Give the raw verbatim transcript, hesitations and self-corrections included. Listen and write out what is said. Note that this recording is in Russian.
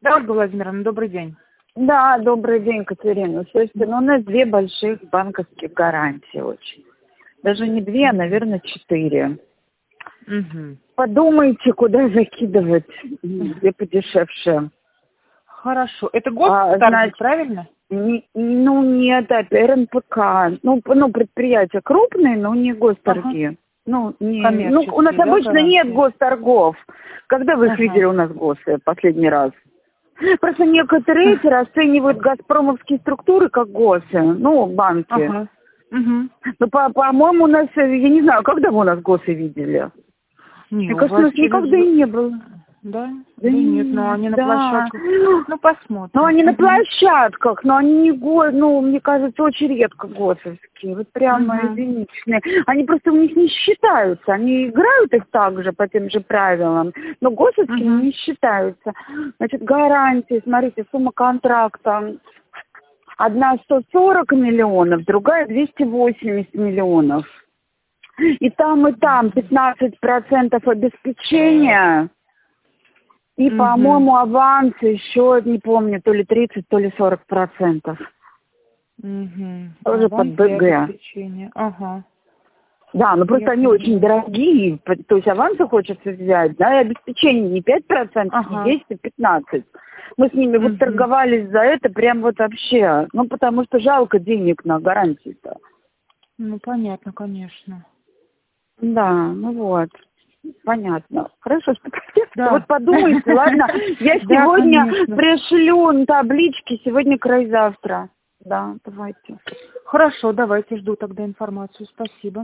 Да, Ольга Владимировна, добрый день. Да, добрый день, Катерина. Слушайте, ну у нас две больших банковских гарантии очень. Даже не две, а, наверное, четыре. Угу. Подумайте, куда закидывать, где подешевше. Хорошо. Это ГОСТ, А, значит, правильно? не, ну нет, это эр эн пэ ка. Ну, ну, предприятия крупные, но не госторги. Ага. Ну, не, ну, у нас Коммерческие, да, обычно гарантии? нет госторгов. Когда вы их Ага. видели у нас госы последний раз? Просто некоторые эти расценивают газпромовские структуры как госы, ну, банки. Ага. Угу. Ну, по- по-моему, у нас, я не знаю, когда вы у нас госы видели? Не, Мне у кажется, у вас нас через... никогда и не было. Да? Да, Да нет, но они на да. площадках. Ну, посмотрим. Ну, они на Мгм. площадках, но они не го, ну, мне кажется, очень редко госовские. Вот прямо Мгм. единичные. Они просто у них не считаются. Они играют их также по тем же правилам, но госовскими Мгм. не считаются. Значит, гарантии, смотрите, сумма контракта. Одна сто сорок миллионов, другая двести восемьдесят миллионов. И там, и там пятнадцать процентов обеспечения. И, Мгм. по-моему, аванс еще, не помню, то ли тридцать, то ли сорок процентов. Мгм. Тоже под Аванс и бэ гэ. обеспечение. Ага. Да, ну просто Я они очень поняла. дорогие. То есть авансы хочется взять, да, и обеспечение не пять процентов, не Ага. десять, а пятнадцать. Мы с ними вот Мгм. торговались за это прям вот вообще. Ну, потому что жалко денег на гарантии-то. Ну, понятно, конечно. Да, ну вот. Понятно. Хорошо, что Да. вот подумайте, ладно. Я Да, сегодня конечно. пришлю таблички, сегодня край завтра. Да, давайте. Хорошо, давайте, жду тогда информацию. Спасибо.